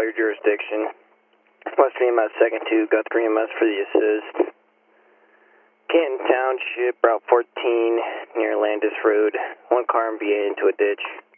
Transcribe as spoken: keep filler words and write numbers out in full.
call your jurisdiction. Western E M S second two, Guthrie E M S for the assist. Canton Township, Route fourteen, near Landis Road. One car and V A into a ditch.